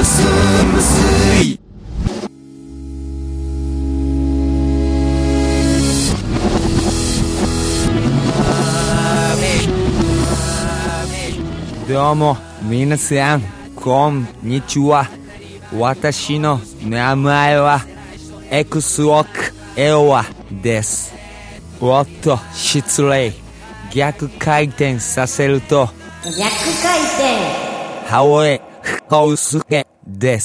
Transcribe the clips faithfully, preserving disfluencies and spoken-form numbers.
スムスイどうも皆さんこんにちは。私の名前はエクスオクエオワです。おっと失礼。逆回転させると逆回転ハオエホウスケです。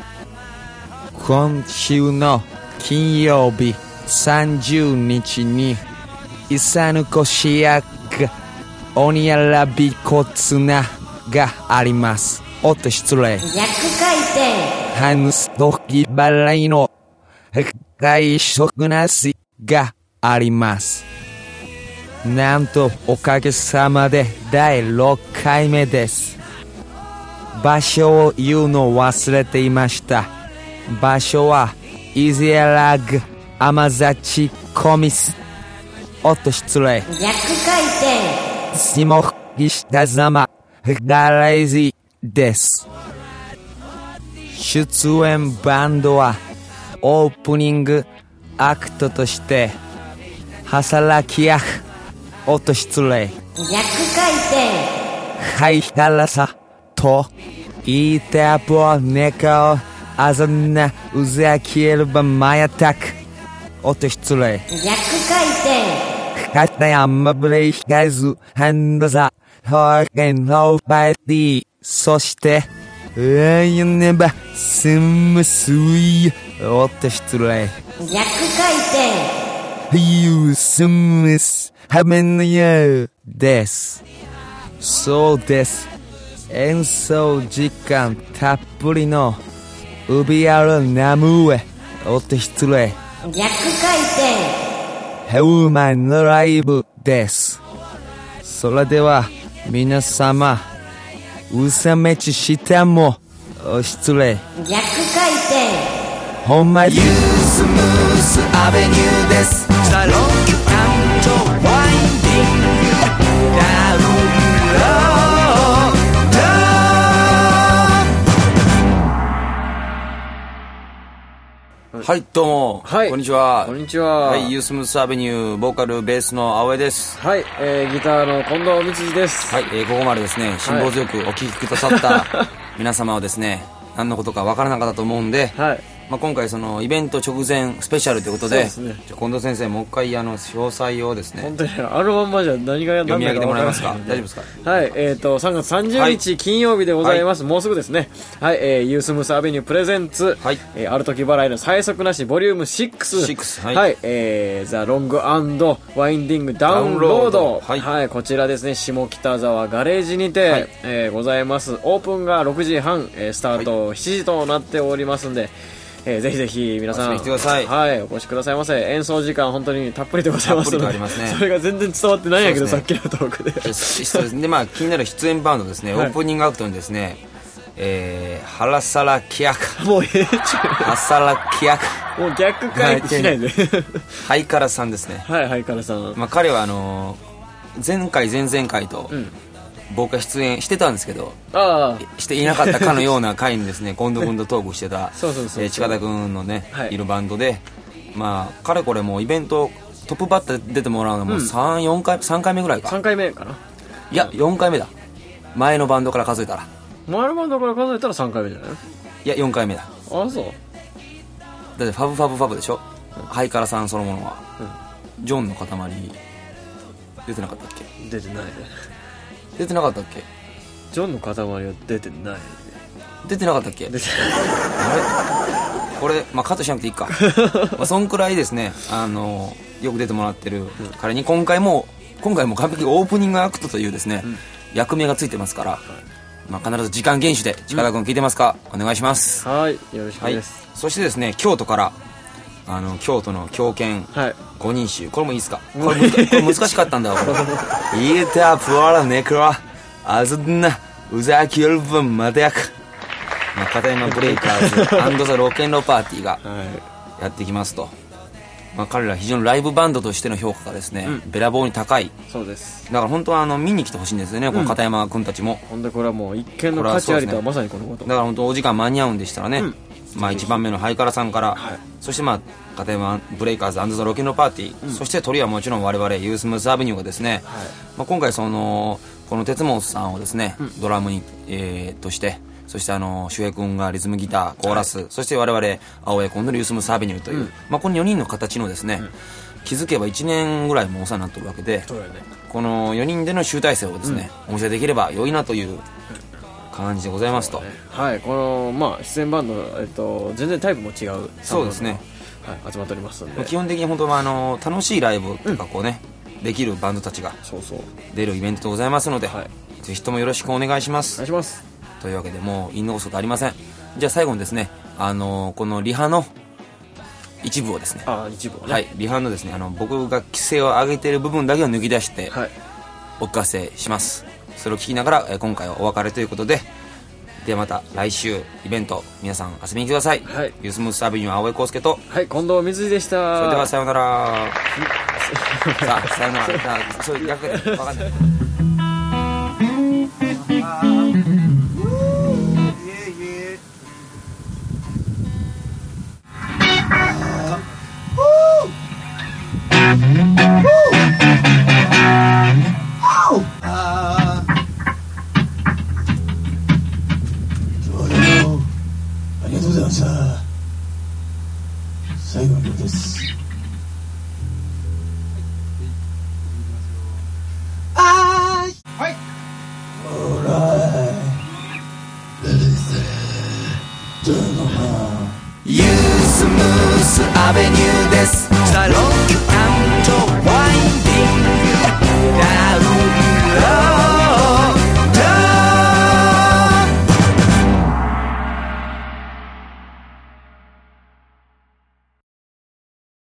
今週の金曜日さんじゅうにちにイサヌコシアオニアラビコツナがあります。おっと失礼。 逆回転ハヌストキバライの外食なしがあります。なんとおかげさまでだいろっかいめです。場所を言うの忘れていました。場所はイゼラグアマザチコミス。おっと失礼。 逆回転シモフギシタザマガライジです。出演バンドはオープニングアクトとしてハサラキヤフ。おっと失礼。 逆回転ハイハラサとイータポネカオアザナウザキエルバマヤタク。おっと失礼。 逆回転カタヤマブレイヒカズハンドザホーケンホーパイティ。そしてウーユネバスムスイ。おっと失礼。 逆回転ユースムスハメンヤーです。そうです。演奏時間たっぷりのウビアルナムエ。おっと失礼。 逆回転ヘウマンのライブです。それでは皆様うさめちしたもお失礼。 逆回転ほんまにユースムースアベニューです。ザロック&ワインディングダウンロード。 はいどうも、 はい、 こんにちは。 こんにちは。 はい、ユースムースアベニューボーカルベースの青江です。 はい、えー、ギターの近藤光です。 はい、えー、ここまでですね辛抱強くお聞きくださった皆様はですね何のことかわからなかったと思うんで、 はい、 まあ、今回そのイベント直前スペシャルということで、 そうですね、 じゃ近藤先生もう一回あの詳細をですね本当にあのまんまじゃ何が読み上げてもらえますか。 何だ大丈夫ですか。 はい、えーとさんがつさんじゅうにち、はい、金曜日でございます、はい、もうすぐですね。はい、えー、ユースムースアベニュープレゼンツ、はい、えー、ある時払いの最速なしボリュームシックス、はい、はい、えー、ザ・ロング&ワインディングダウンロード、はい、はい、こちらですね下北沢ガレージにて、はい、えー、ございます。オープンがろくじはん、えー、スタートしちじとなっておりますんで、えー、ぜひぜひ皆さん、 来てください。 はい、お越しくださいませ。演奏時間本当にたっぷりでございますので、 たっぷりとありますね。 それが全然伝わってないんやけど、 ね、 さっきのトークでそうですで、まあ、気になる出演バンドですね、はい、オープニングアクトにですね、えー、ハラサラキヤクもうええちゃハサラキヤクもう逆回転しないでハイカラさんですね。 はい、ハイカラさん、 まあ、彼はあのー、前回前々回と、うん、僕が出演してたんですけど、あしていなかったかのような回にですね近藤君とトークしてた近田君のね、はい、いるバンドで、まあかれこれもうイベントトップバッター出てもらうのも さん,、うん、よんかいさんかいめぐらいか。 さんかいめかな。 いやよんかいめだ。前のバンドから数えたら前のバンドから数えたらさんかいめじゃない。 いやよんかいめだ。 ああそう。 だってファブファブファブでしょ、うん、ハイカラさんそのものは、うん、ジョンの塊出てなかったっけ。 出てないね。 出てなかったっけ。 ジョンの塊は出てない。 出てなかったっけ。 出てない。 あれこれ、まあ、カットしなくていいかまあそんくらいですね、あのよく出てもらってる彼に今回も今回も完璧オープニングアクトというですね、うん、役名がついてますから、はい、まあ、必ず時間厳守で近田君聞いてますか、うん、お願いします。 はい、よろしくです、 はい、そしてですね京都からあの京都の狂犬ごにん衆、これもいいですか。これこれ難しかったんだわこれイータープワラネクラアズナウザキュルブンマテヤク、片山ブレイカーズ&ザ・ロケンロパーティーがやってきますと。 まあ、彼ら非常にライブバンドとしての評価がですね、うん、べらぼうに高い。 そうです。 だから本当はあの見に来てほしいんですよね、うん、この片山君たちも。 ほんでこれはもう一見の価値ありとはまさにこのこと。 だから本当お時間間に合うんでしたらね、うん、まあいちばんめのハイカラさんから、はい、そしてまあ片山ブレイカーズ&ザ・ロケンロパーティー、うん、そして鳥はもちろん我々ユースムースアベニューがですね、はい、まあ、今回そのこの鉄本さんをですね、うん、ドラムに、えー、として、そしてあの周平君がリズムギターコーラス、はい、そして我々青江君のユースムースアベニューという、うん、まあ、このよにんの形のですね、うん、気づけばいちねんぐらいもお世話になってるわけで、そうやね、このよにんでの集大成をですね、うん、お見せできれば良いなという感じでございますと、ね、 はい、このまあ出演バンド、えっと、全然タイプも違う、 そうですね、 はい、集まっておりますので、 基本的に本当はあの楽しいライブとかこうね、うん、できるバンドたちが出るイベントでございますので、はい、ぜひともよろしくお願いします。 お願いします。 というわけでもう言い残すことありません。じゃあ最後にですね、あのこのリハの一部をですね、 あ、一部をね、 はい、リハのですね、あの僕が規制を上げている部分だけを抜き出して、はい、お聞かせします。それを聞きながら、え今回はお別れということで、ではまた来週イベント皆さん遊びに来てください。はい、ユースムースアベニュー青江康介と、 はい、近藤水井でした。 それではさようなら。さあさようなら。さあそういう逆で分かんない。 ありがとうございました。最後の曲です。あー、はい。オーライ。 ユースムースアベニュー